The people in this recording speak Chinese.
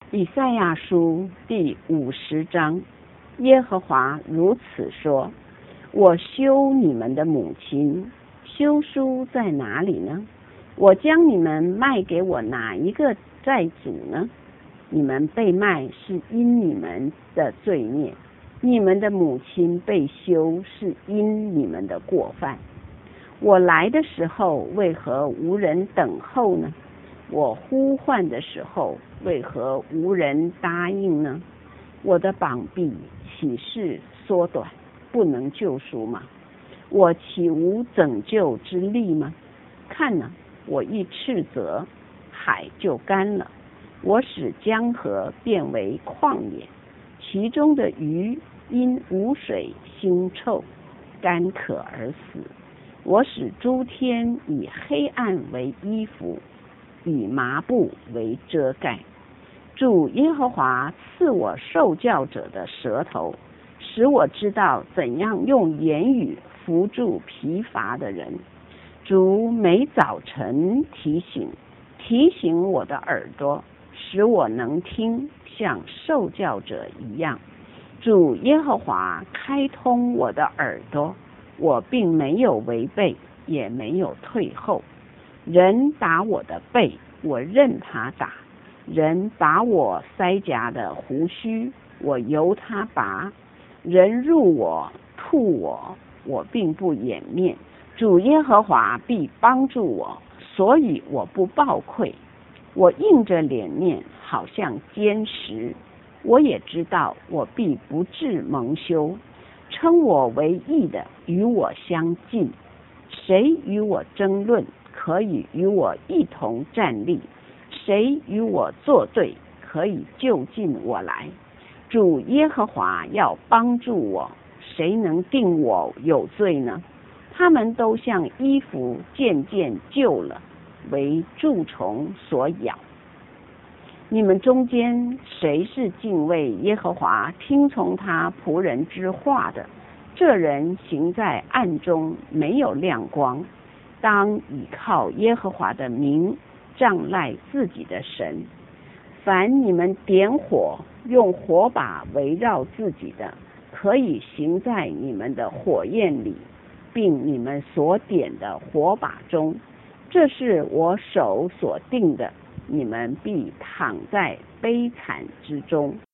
以赛亚书第50章，耶和华如此说：我休你们的母亲，休书在哪里呢？我将你们卖给我哪一个债主呢？你们被卖是因你们的罪孽，你们的母亲被休是因你们的过犯。我来的时候为何无人等候呢？我呼唤的时候为何无人答应呢？我的膀臂岂是缩短，不能救赎吗？我岂无拯救之力吗？看哪，我一斥责，海就干了，我使江河变为旷野，其中的鱼因无水腥臭，干渴而死。我使诸天以黑暗为衣服，以麻布为遮盖。主耶和华赐我受教者的舌头，使我知道怎样用言语扶助疲乏的人。主每早晨提醒我的耳朵，使我能听，像受教者一样。主耶和华开通我的耳朵，我并没有违背，也没有退后。人打我的背，我任他打；人拔我腮颊的胡须，我由他拔；人辱我、吐我，我并不掩面。主耶和华必帮助我，所以我不抱愧。我硬着脸面，好像坚石。我也知道我必不致蒙羞。称我为义的与我相近，谁与我争论，可以与我一同站立；谁与我作对，可以就近我来。主耶和华要帮助我，谁能定我有罪呢？他们都像衣服渐渐旧了，为蛀虫所咬。你们中间谁是敬畏耶和华，听从他仆人之话的？这人行在暗中，没有亮光。当倚靠耶和华的名，仗赖自己的神。凡你们点火，用火把围绕自己的，可以行在你们的火焰里，并你们所点的火把中。这是我手所定的，你们必躺在悲惨之中。